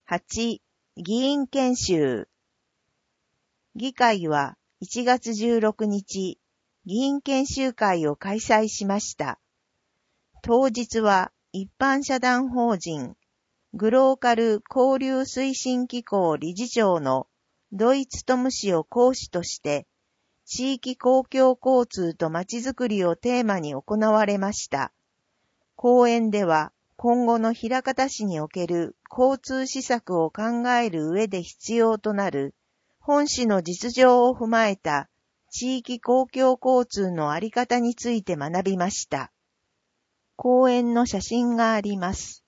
8、議員研修。議会は1月16日、議員研修会を開催しました。当日は一般社団法人グローカル交流推進機構理事長の土井勉氏を講師として、地域公共交通とまちづくりをテーマに行われました。講演では、今後の枚方市における交通施策を考える上で必要となる、本市の実情を踏まえた地域公共交通のあり方について学びました。講演の写真があります。